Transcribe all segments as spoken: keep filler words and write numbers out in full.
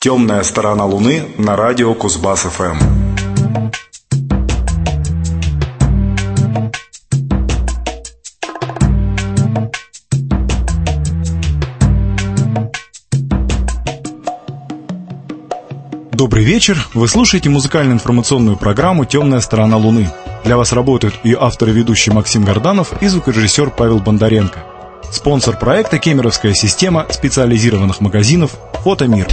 Темная сторона Луны на радио Кузбасс-ФМ. Добрый вечер. Вы слушаете музыкально-информационную программу «Темная сторона Луны». Для вас работают и автор и ведущий Максим Горданов, и звукорежиссер Павел Бондаренко. Спонсор проекта — кемеровская система специализированных магазинов «Фотомир».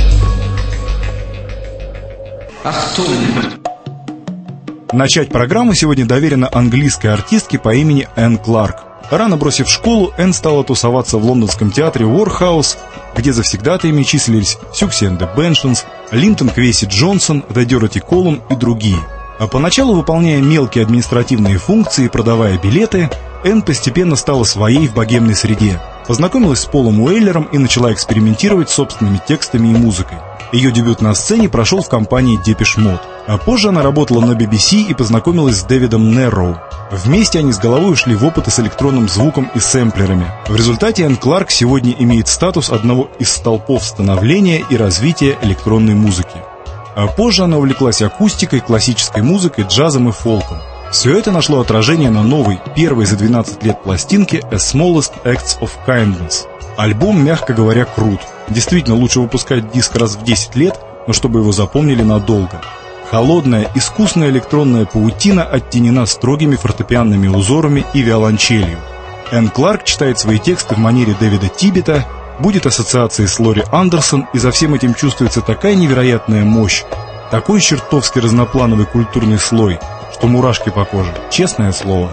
Achtung! Начать программу сегодня доверено английской артистке по имени Энн Кларк. Рано бросив школу, Энн стала тусоваться в лондонском театре Уорхаус, где завсегдатаями числились Сюкси энд the Беншенс, Линтон Квейси Джонсон, The Dirty Column и другие. А поначалу, выполняя мелкие административные функции и продавая билеты, Энн постепенно стала своей в богемной среде. Познакомилась с Полом Уэллером и начала экспериментировать с собственными текстами и музыкой. Ее дебют на сцене прошел в компании Depeche Mode. А позже она работала на би би си и познакомилась с Дэвидом Нерроу. Вместе они с головой ушли в опыты с электронным звуком и сэмплерами. В результате Энн Кларк сегодня имеет статус одного из столпов становления и развития электронной музыки. А позже она увлеклась акустикой, классической музыкой, джазом и фолком. Все это нашло отражение на новой, первой за двенадцать лет пластинке «A Smallest Acts of Kindness». Альбом, мягко говоря, крут. Действительно, лучше выпускать диск раз в десять лет, но чтобы его запомнили надолго. Холодная, искусная электронная паутина оттенена строгими фортепианными узорами и виолончелью. Энн Кларк читает свои тексты в манере Дэвида Тиббета, будет ассоциацией с Лори Андерсон, и за всем этим чувствуется такая невероятная мощь, такой чертовски разноплановый культурный слой, что мурашки по коже, честное слово.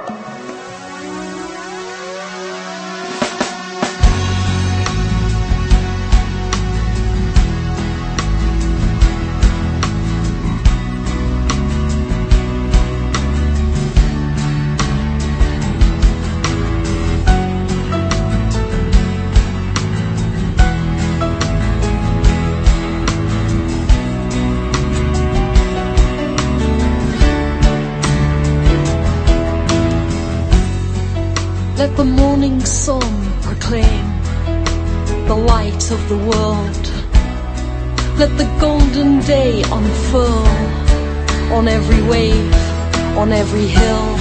Let the morning sun proclaim the light of the world. Let the golden day unfurl on every wave, on every hill.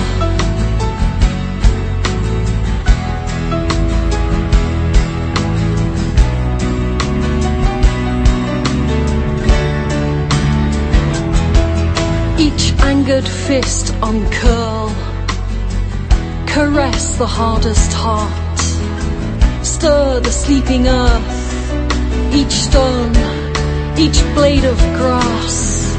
Each angered fist uncurl, caress the hardest heart, stir the sleeping earth, each stone, each blade of grass.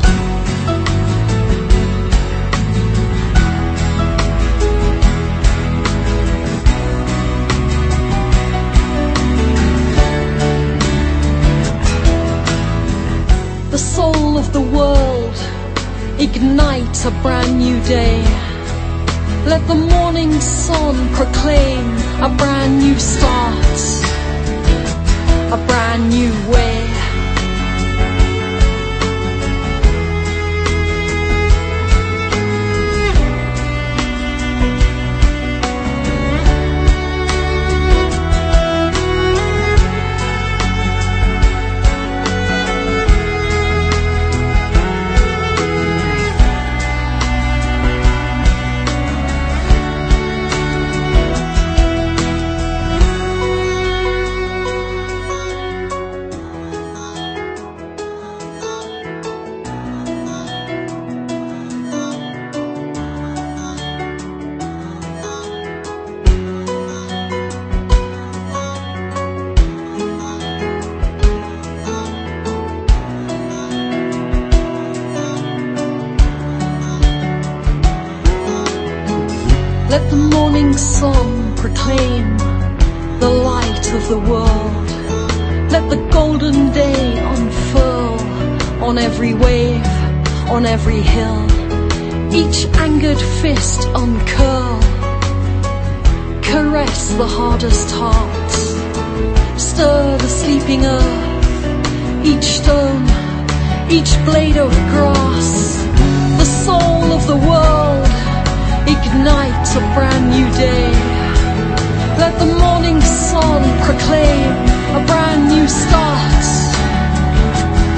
The soul of the world, ignite a brand new day. Let the morning sun proclaim a brand new start, a brand new way. Let the morning sun proclaim the light of the world. Let the golden day unfurl on every wave, on every hill. Each angered fist uncurl, caress the hardest heart, stir the sleeping earth, each stone, each blade of grass. The soul of the world, ignite a brand new day. Let the morning sun proclaim a brand new start,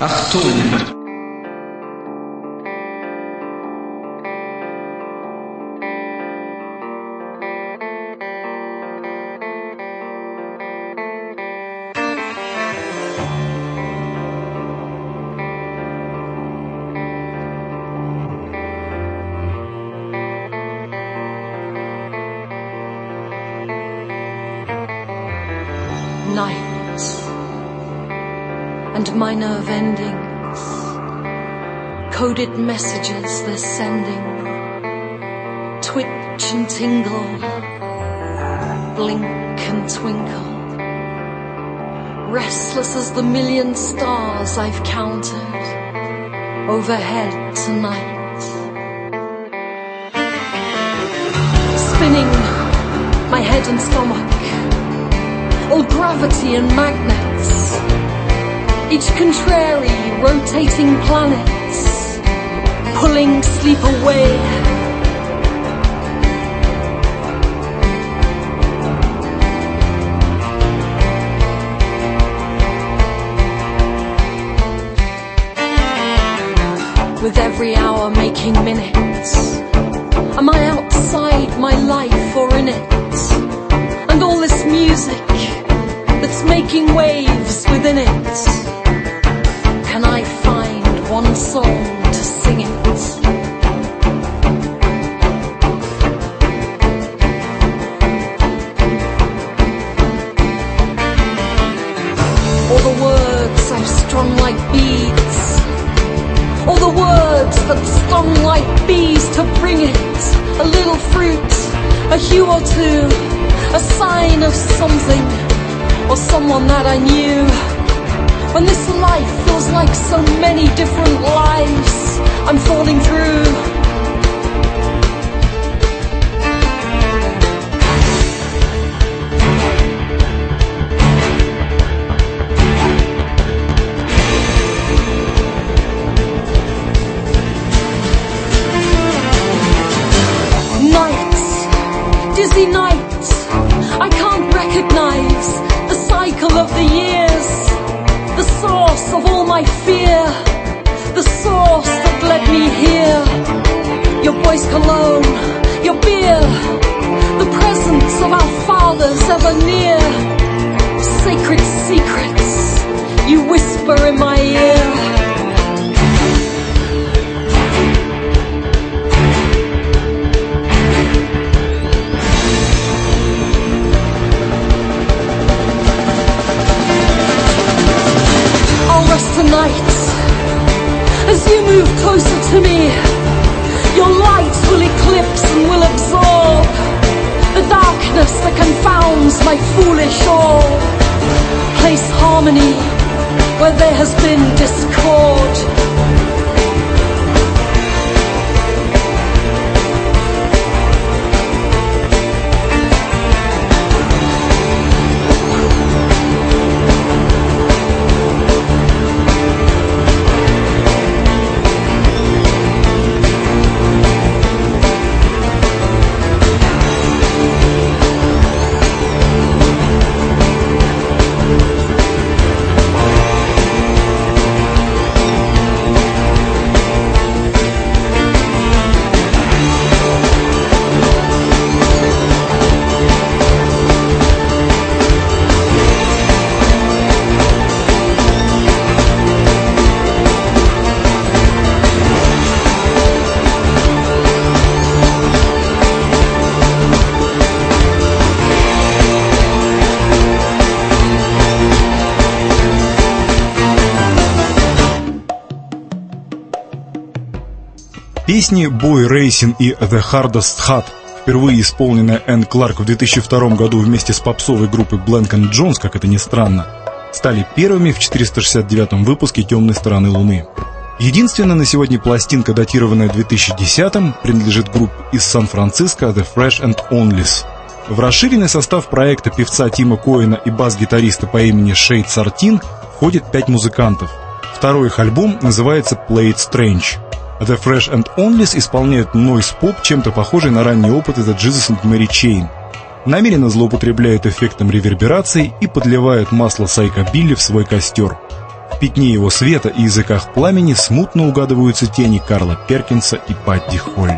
Achtung! Night and my nerve endings, coded messages they're sending, twitch and tingle, blink and twinkle, restless as the million stars I've counted overhead tonight, spinning my head and stomach, all gravity and magnets, each contrary rotating planets, pulling sleep away. With every hour making minutes, am I outside my life or in it? And all this music that's making waves within it, can I find one song to sing it? All the words I've strung like beads, all the words that stung like bees to bring it, a little fruit, a hue or two, a sign of something or someone that I knew. When this life feels like so many different lives I'm falling through. Nights, dizzy nights, I can't recognize the cycle of the years, the source of all my fear, the source that led me here. Your boy's cologne, your beer, the presence of our fathers ever near. Sacred secrets you whisper in my ear. Tonight, as you move closer to me, your light will eclipse and will absorb the darkness that confounds my foolish awe. Place harmony where there has been discord. Песни «Boy Racing» и «The Hardest Hat», впервые исполненная Энн Кларк в две тысячи втором году вместе с попсовой группой Blank энд Jones, как это ни странно, стали первыми в четыреста шестьдесят девятом выпуске «Темной стороны Луны». Единственная на сегодня пластинка, датированная две тысячи десятым, принадлежит группе из Сан-Франциско The Fresh and Onlys. В расширенный состав проекта певца Тима Коэна и бас-гитариста по имени Шейд Сартин входит пять музыкантов. Второй их альбом называется Play It Strange. The Fresh and Onlys исполняют нойз-поп, чем-то похожий на ранние опыты The Jesus and Mary Chain. Намеренно злоупотребляют эффектом реверберации и подливают масло сайкобилли в свой костер. В пятне его света и языках пламени смутно угадываются тени Карла Перкинса и Бадди Холли.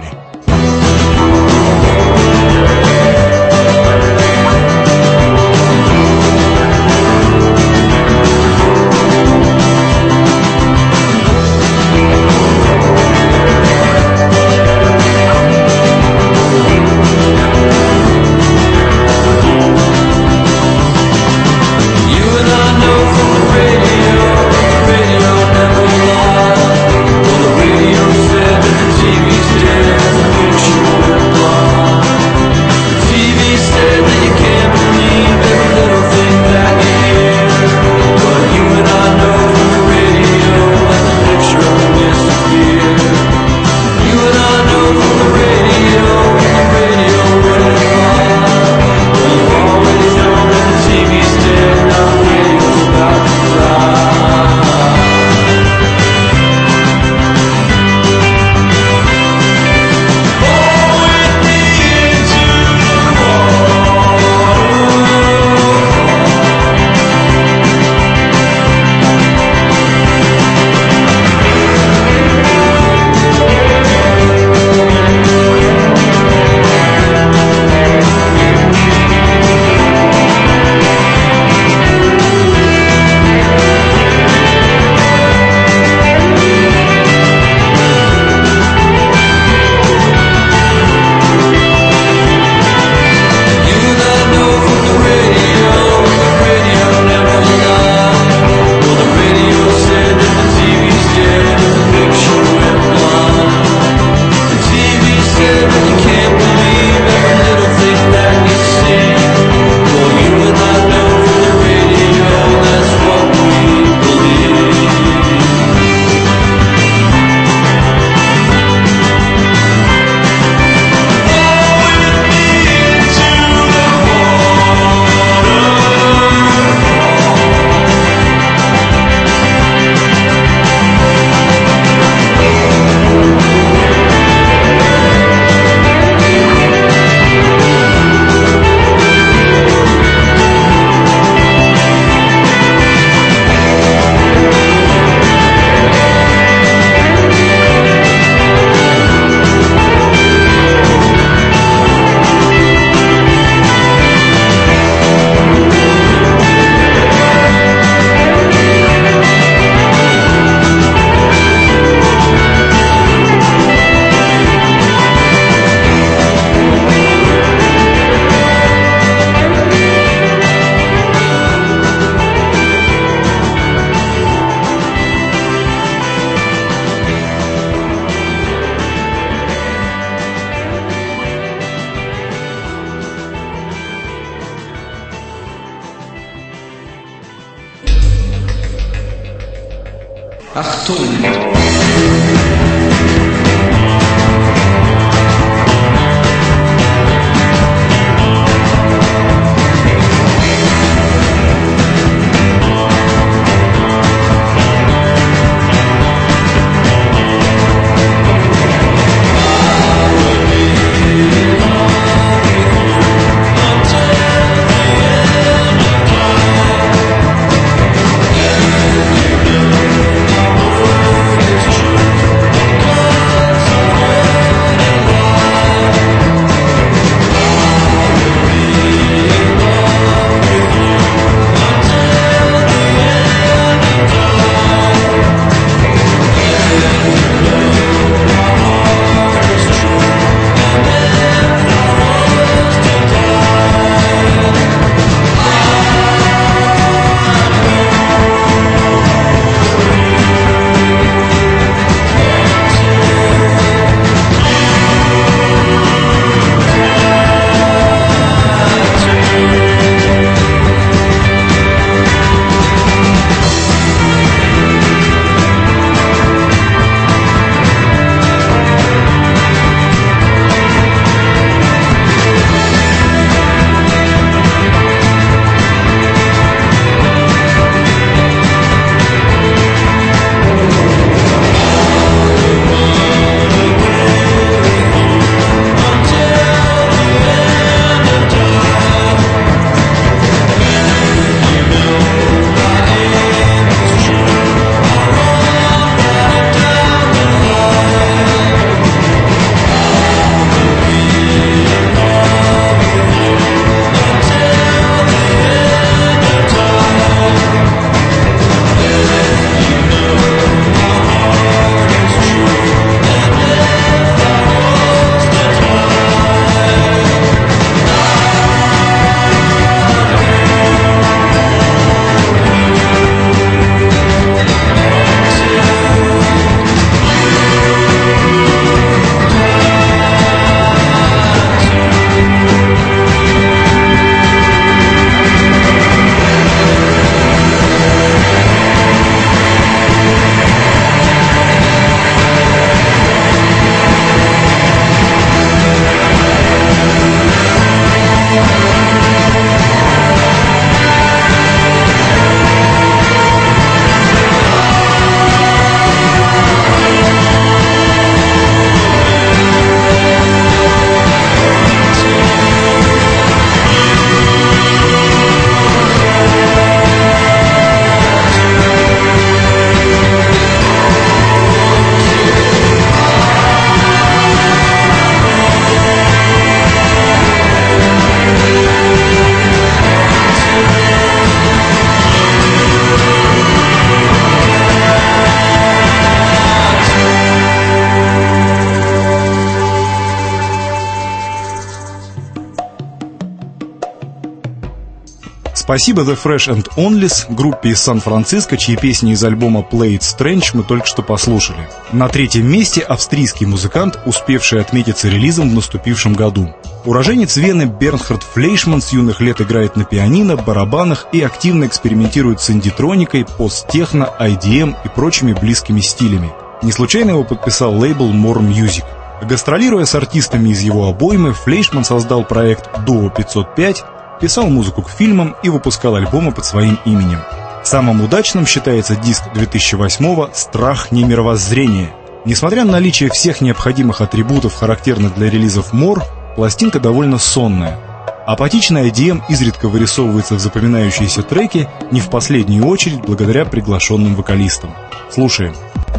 Achtung! It's Спасибо The Fresh and Onlys, группе из Сан-Франциско, чьи песни из альбома Play It Strange мы только что послушали. На третьем месте австрийский музыкант, успевший отметиться релизом в наступившем году. Уроженец Вены Бернхард Флейшман с юных лет играет на пианино, барабанах и активно экспериментирует с индитроникой, пост-техно, ай ди эм и прочими близкими стилями. Не случайно его подписал лейбл More Music. Гастролируя с артистами из его обоймы, Флейшман создал проект Duo пятьсот пять, писал музыку к фильмам и выпускал альбомы под своим именем. Самым удачным считается диск две тысячи восьмого «Страх не мировоззрения». Несмотря на наличие всех необходимых атрибутов, характерных для релизов More, пластинка довольно сонная. Апатичный ай ди эм изредка вырисовывается в запоминающиеся треки, не в последнюю очередь благодаря приглашенным вокалистам. Слушаем.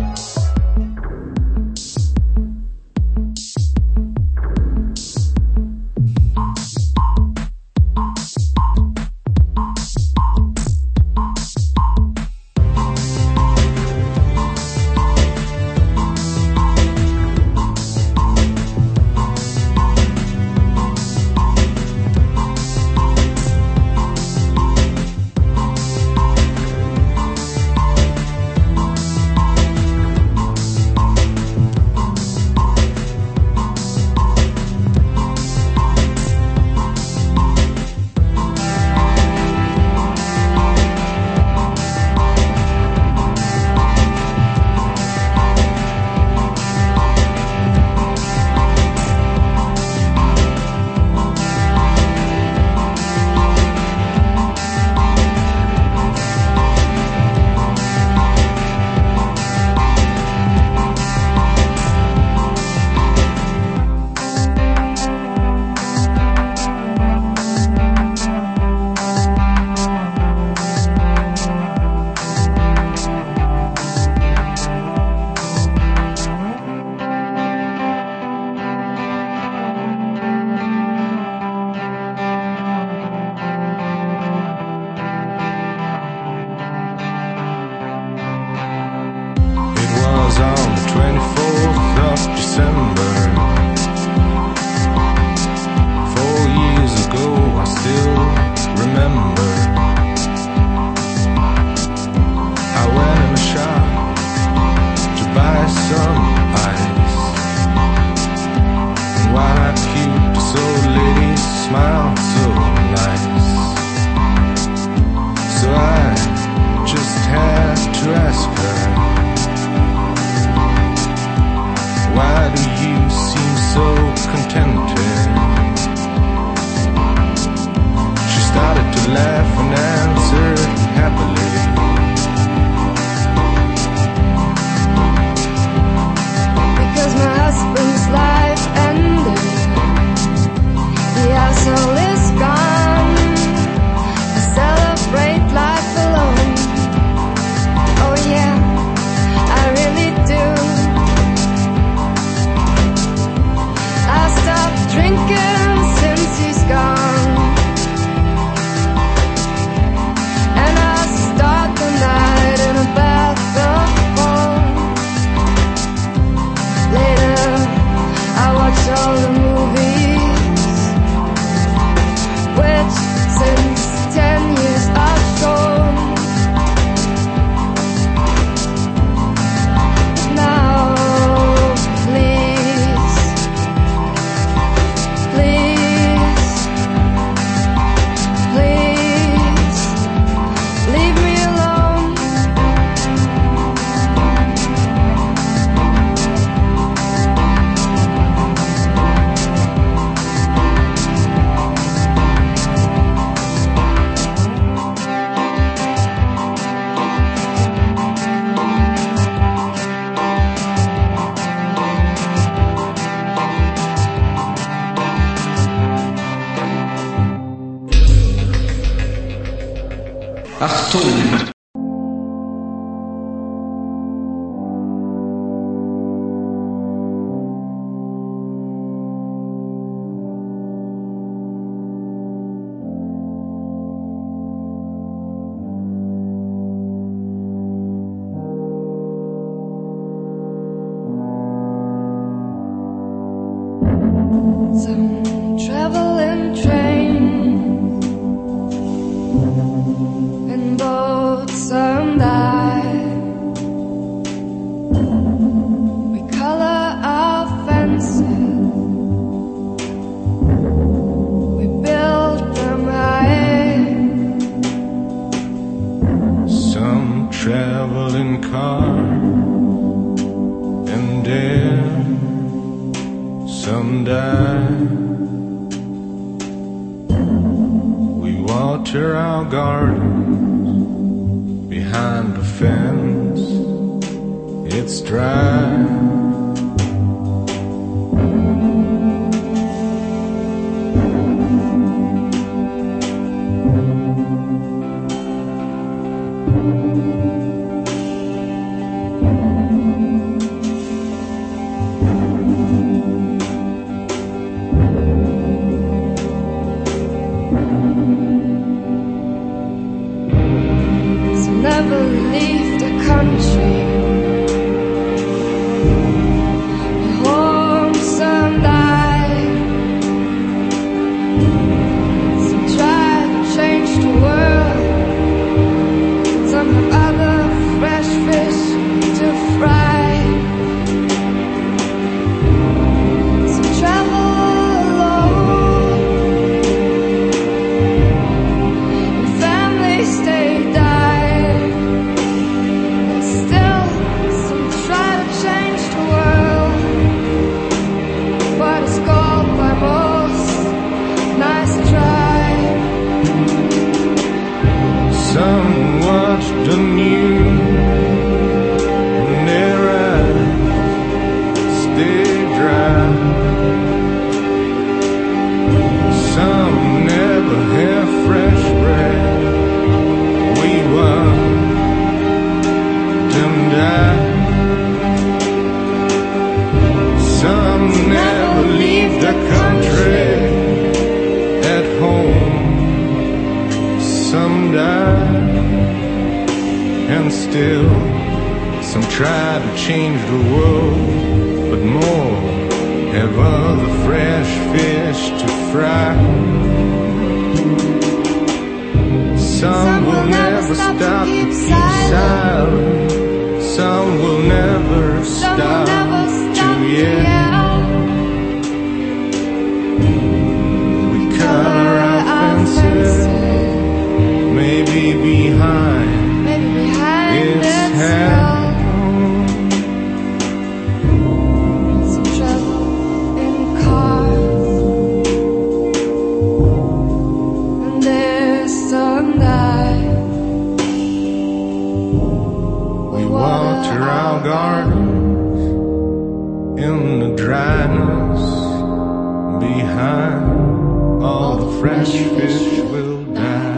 Achtung! Some traveling train in boats and I. We color our fences, we build them high. Some travel in cars and air, some die. We water our gardens behind the fence, it's dry. Never leave the country. Your homes and I. Some try to change the world. Some have other fresh fish to fry. Some travel alone, and families stay down. Some watch the news and their eyes stay dry. Some never have fresh bread. We watch them die. Some never leave the country at home. Some die, and still some try to change the world, but more have other fresh fish to fry. Some will never stop to keep silent. Some will never stop to yell. We color our fences, maybe behind, maybe behind it's this hell. Some travel in cars, and there's some night. We water our gardens in the dryness. Behind all the fresh fish will die.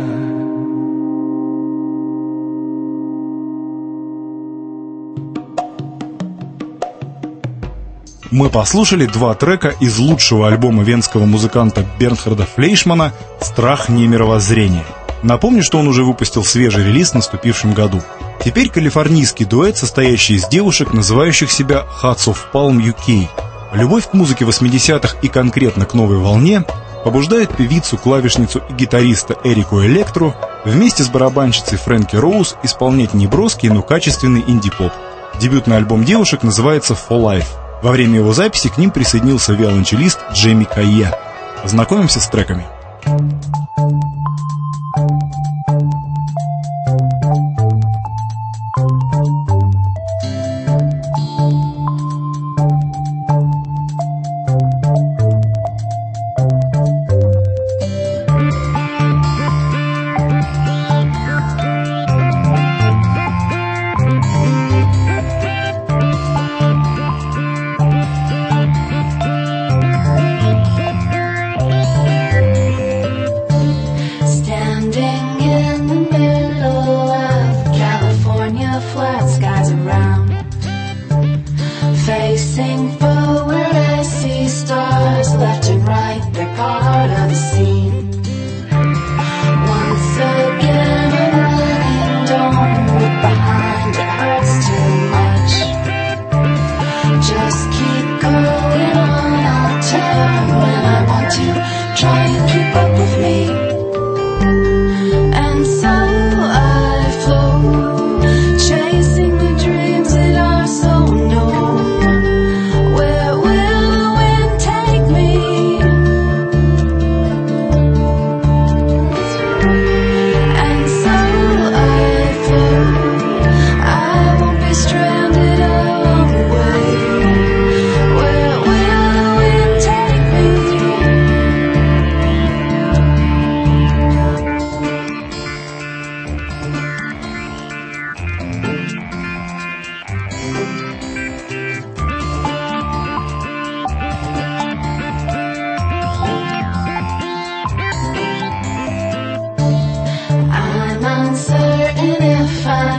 Мы послушали два трека из лучшего альбома венского музыканта Бернхарда Флейшмана «Страх немировоззрения». Напомню, что он уже выпустил свежий релиз в наступившем году. Теперь калифорнийский дуэт, состоящий из девушек, называющих себя Hearts of Palm ю кей. Любовь к музыке восьмидесятых и конкретно к новой волне побуждает певицу, клавишницу и гитариста Эрику Электру вместе с барабанщицей Фрэнки Роуз исполнять неброский, но качественный инди-поп. Дебютный альбом девушек называется «For Life». Во время его записи к ним присоединился виолончелист Джейми Кайя. Познакомимся с треками.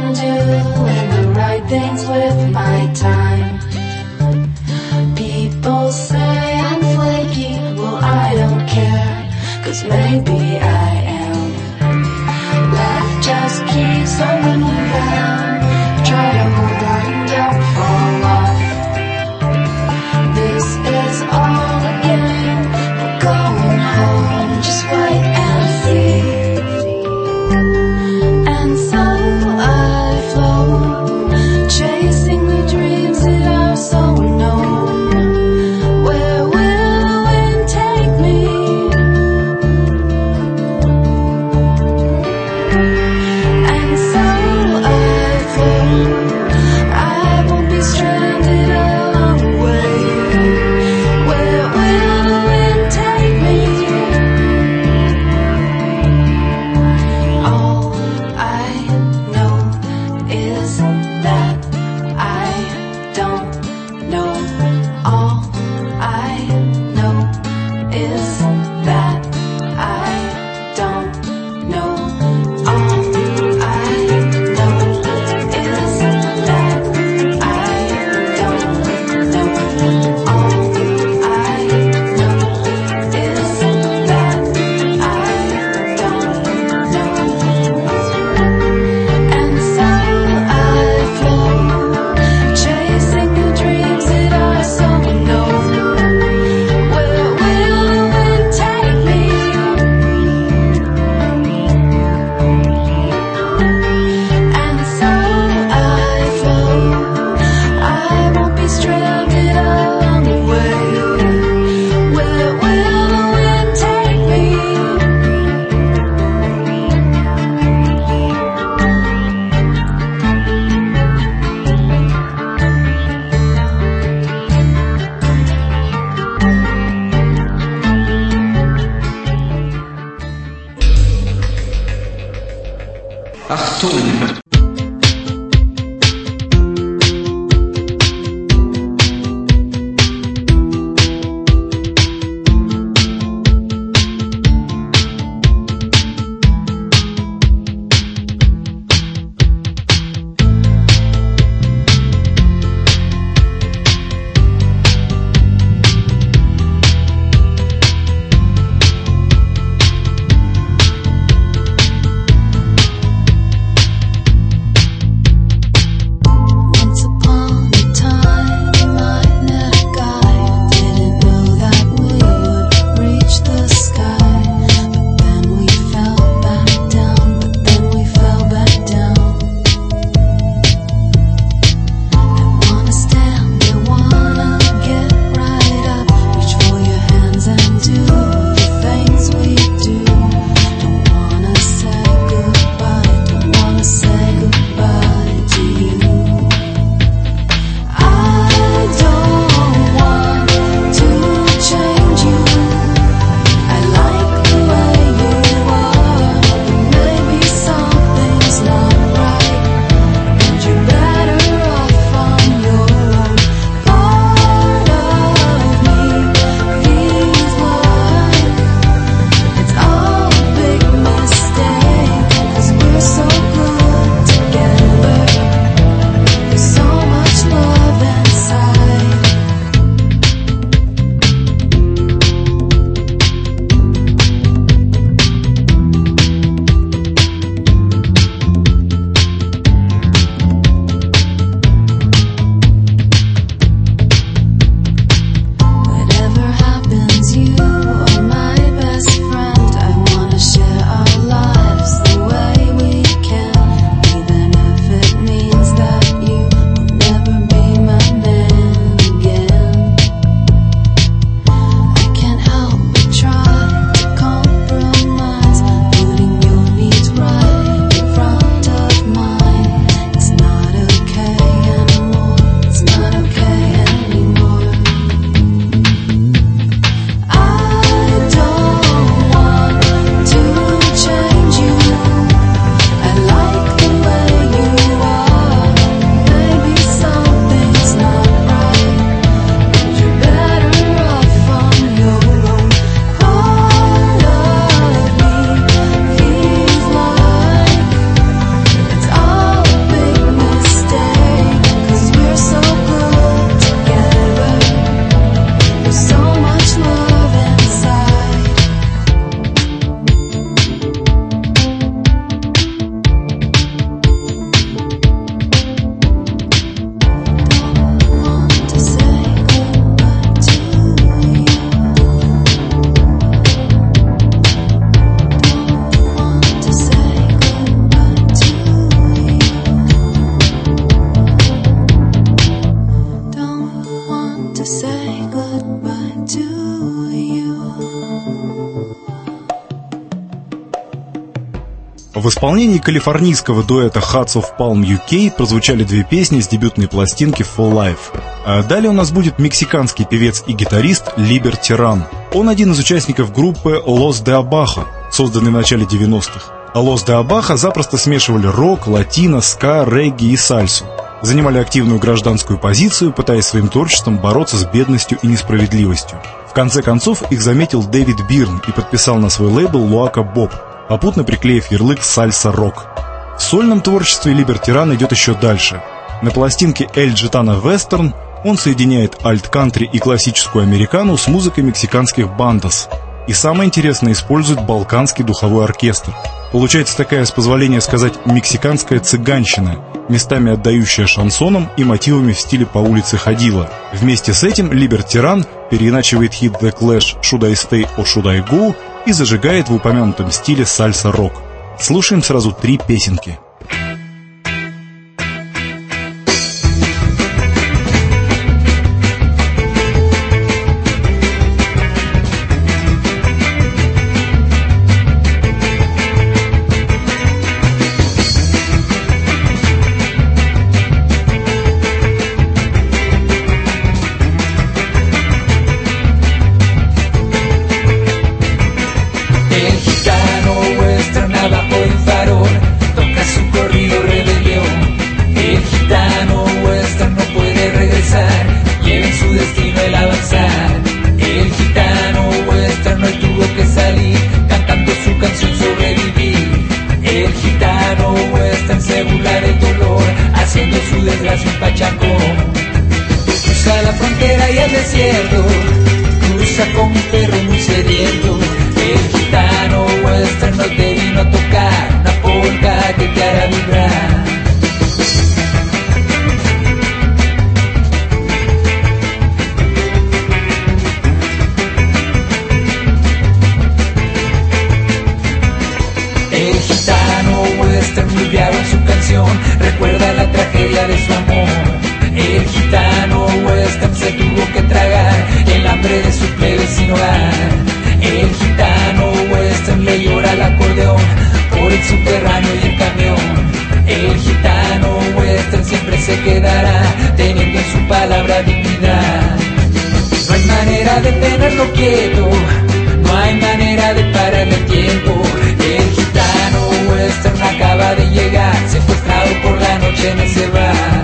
I'm doing the right things with my time. People say I'm flaky, well I don't care, 'cause maybe I am. Life just keeps on moving, try to hold on, don't fall off. This is all a game, we're going home, just wait and see. And so I float, chasing the dreams that are so unknown. Where will the wind take me? And so I float, I won't be stranded along the way. Where will the wind take me? All I know is that I don't know. All I know is that I don't know. All I know is that I don't know. All I know is that I don't know. And so I float, chasing the dreams that are so unknown. Where will the wind take me? And so I float, I won't be stranded along the way. Where will the wind take me? Achtung! В исполнении калифорнийского дуэта Hearts of Palm ю кей прозвучали две песни с дебютной пластинки For Life. А далее у нас будет мексиканский певец и гитарист Либер Тиран. Он один из участников группы Los de Abajo, созданной в начале девяностых. Los de Abajo запросто смешивали рок, латино, ска, регги и сальсу. Занимали активную гражданскую позицию, пытаясь своим творчеством бороться с бедностью и несправедливостью. В конце концов их заметил Дэвид Бирн и подписал на свой лейбл Луака Боб, попутно приклеив ярлык «Сальса-рок». В сольном творчестве Либер Тиран идет еще дальше. На пластинке «Эль Джитано Вестерн» он соединяет альт-кантри и классическую американу с музыкой мексиканских бандос. И самое интересное, использует балканский духовой оркестр. Получается такая, с позволения сказать, мексиканская цыганщина, местами отдающая шансоном и мотивами в стиле «По улице ходила». Вместе с этим Либер Тиран переиначивает хит The Clash «Should I Stay or Should I Go» и зажигает в упомянутом стиле сальса-рок. Слушаем сразу три песенки. Cruza la frontera y el desierto, cruza con un perro muy sediento. El gitano western no te vino a tocar una polka que te hará vibrar. El gitano western viviaba en su canción, recuerda la tragedia de su amor. El gitano western se tuvo que tragar el hambre de su plebe sin hogar. El gitano western le llora al acordeón por el subterráneo y el camión. El gitano western siempre se quedará teniendo en su palabra dignidad. No hay manera de tenerlo quieto, no hay manera de pararle el tiempo. El gitano western acaba de llegar, secuestrado por la noche en ese bar.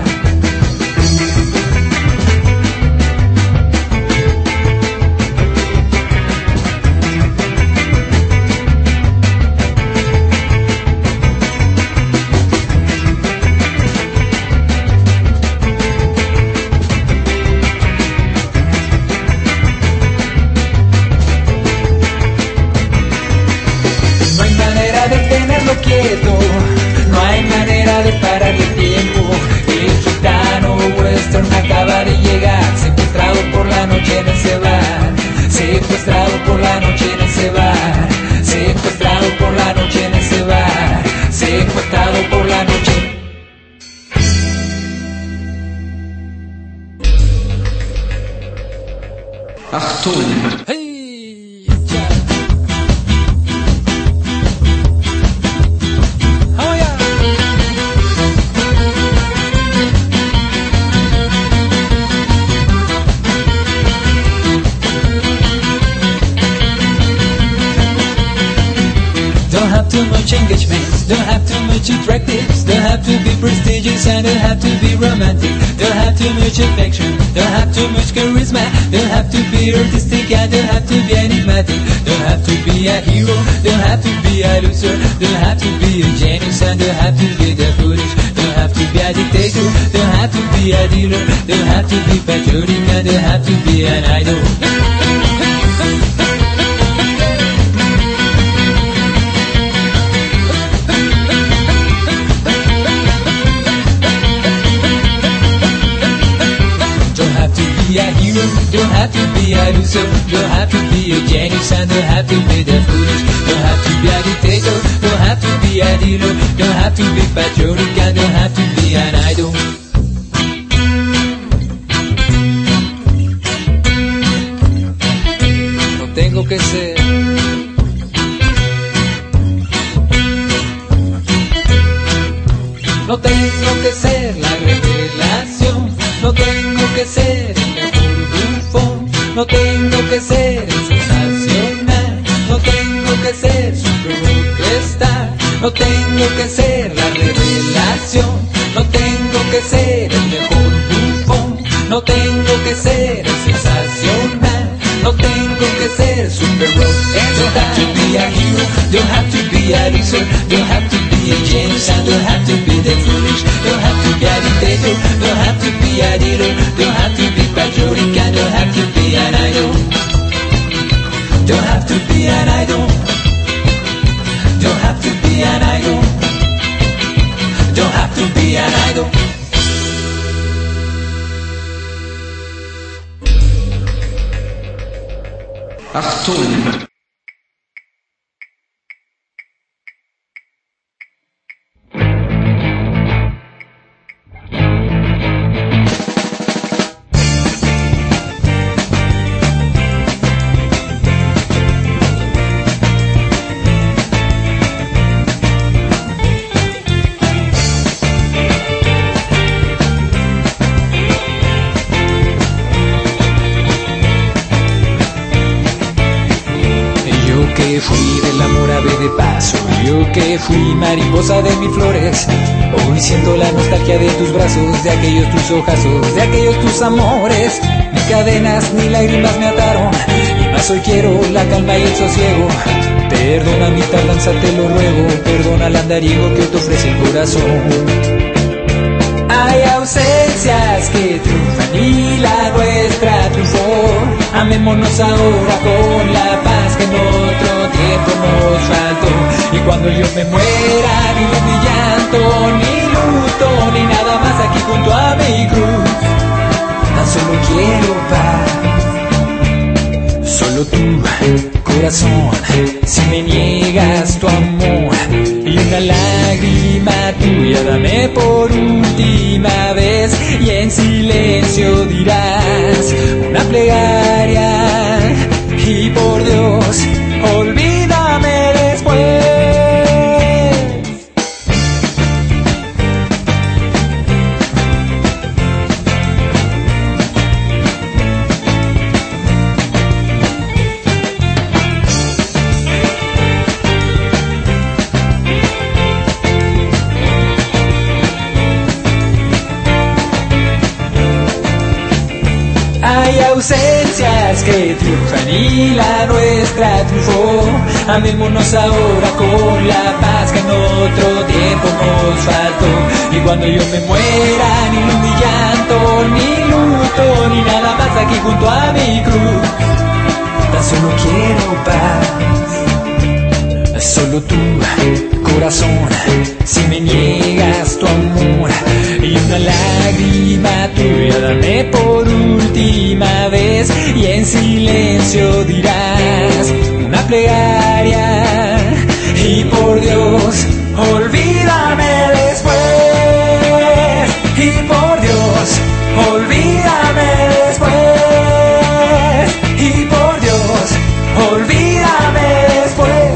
Quieto, no hay manera de pararle el tiempo. El gitano western acaba de llegar, secuestrado por la noche en ese bar. Secuestrado por la noche en ese bar. Secuestrado por la noche en ese bar. Secuestrado por la noche. Achtung! Too much engagement, don't have too much attractives, don't have to be prestigious and don't have to be romantic, don't have too much affection, don't have too much charisma, don't have to be artistic and don't have to be enigmatic, don't have to be a hero, don't have to be a loser, don't have to be a genius and don't have to be the foolish, don't have to be a dictator, don't have to be a dealer, don't have to be patriotic and don't have to be an idol. A hero, don't have to be a loser, don't have to be a genius and don't have to be the foolish, don't have to be a dictator, don't have to be a dealer, don't have to be patriotic and don't have to be an idol. No tengo que ser no tengo que ser la revelación, no tengo que ser el mejor bufón, no tengo que ser el sensacional, no tengo que ser superhero. Don't have to be a hero, don't have to be a loser, don't have to be a genius, and don't have to be the foolish, don't have to be a dictator, don't have to be a leader, don't have to be patriotic, and don't have to be an idol. Don't have to be an idol. Don't have to be an idol. Don't have to be an idol. Achtung! Fui del amor ave de paso, yo que fui mariposa de mil flores, hoy siento la nostalgia de tus brazos, de aquellos tus ojazos, de aquellos tus amores. Ni cadenas ni lágrimas me ataron, y más hoy quiero la calma y el sosiego. Perdona mi tardanza, te lo ruego, perdona el andariego que te ofrece el corazón. Hay ausencias que triunfan y la nuestra triunfó. Amémonos ahora con la paz que en otro tiempo nos faltó. Y cuando yo me muera, ni mi llanto, ni luto, ni nada más aquí junto a mi cruz. Tan solo quiero paz, solo tú, corazón. Si me niegas tu amor y una lágrima tuya, dame por última vez y en silencio dirás una plegaria y por Dios, olvídame después. Hay ausencias que triunfan y la nuestra triunfó. Amémonos ahora con la paz que en otro tiempo nos faltó. Y cuando yo me muera, ni mi llanto, ni luto, ni nada más aquí junto a mi cruz. Tan solo quiero paz, solo tú, corazón. Si me niegas tu amor y una lágrima tuya, dame por última vez y en silencio dirás una plegaria y por Dios, olvídame después. Y por Dios, olvídame después. Y por Dios, olvídame después.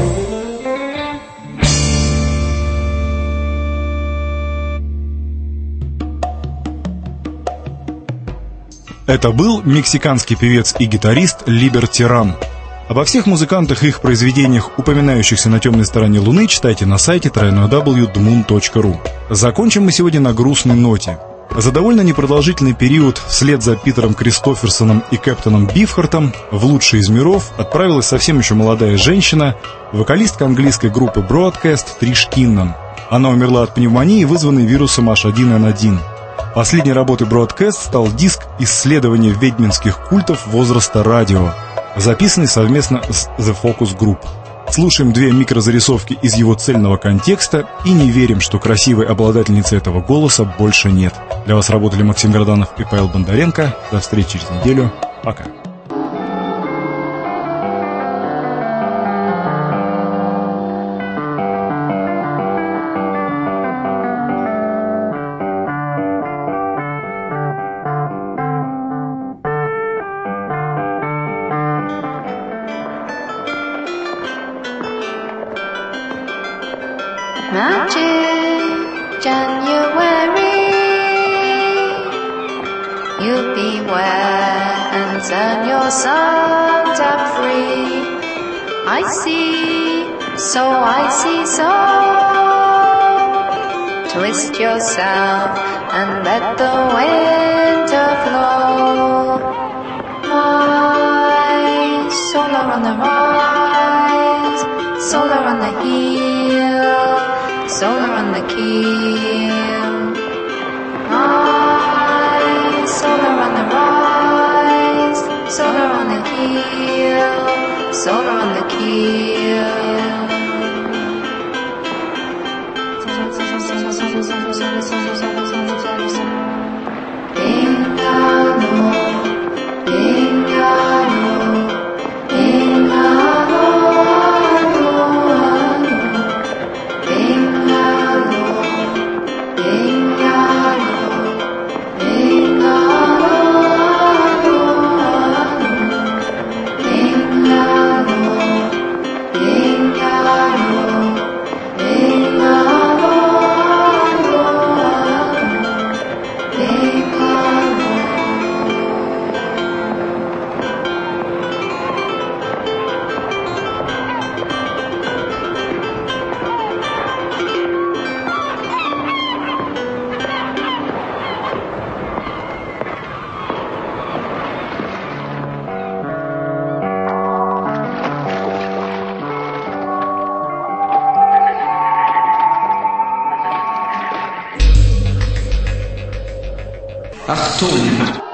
Это был мексиканский певец и гитарист Либер Тиран. Обо всех музыкантах и их произведениях, упоминающихся на темной стороне Луны, читайте на сайте дабл ю дабл ю дабл ю точка дмун точка ру. Закончим мы сегодня на грустной ноте. За довольно непродолжительный период вслед за Питером Кристоферсоном и Кэптоном Бифхартом в лучший из миров отправилась совсем еще молодая женщина, вокалистка английской группы Broadcast Триш Киннан. Она умерла от пневмонии, вызванной вирусом эйч один эн один. Последней работой Broadcast стал диск «Исследование ведьминских культов возраста радио», записанный совместно с The Focus Group. Слушаем две микрозарисовки из его цельного контекста и не верим, что красивой обладательницы этого голоса больше нет. Для вас работали Максим Граданов и Павел Бондаренко. До встречи через неделю. Пока. Magic January, you beware and turn your Santa free. I see, so I see, so Twist yourself and let the winter flow. Rise, solar on the rise, solar on the heel, solar on the keel. Rise, solar on the rise, solar on the heel, solar on the keel. Achtung!